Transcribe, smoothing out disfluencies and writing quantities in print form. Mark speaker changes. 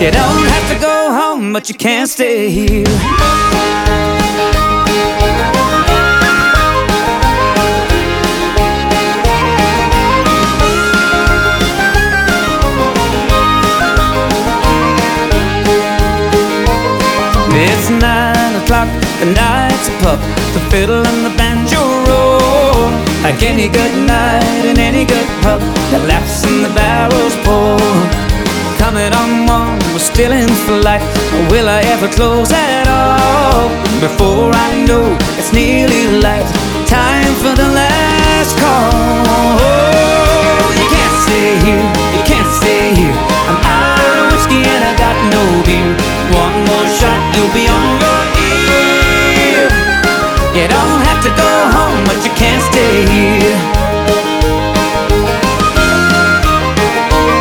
Speaker 1: You don't have to go home, but you can't stay here. It's 9 o'clock, the night's a pup, the fiddle and the banjo roll. Like any good night in any good pub, the laughs and the barrels pour. Coming on one, we're still in flight. Will I ever close at all? Before I know, it's nearly light. Time for the last call. Oh, you can't stay here, you can't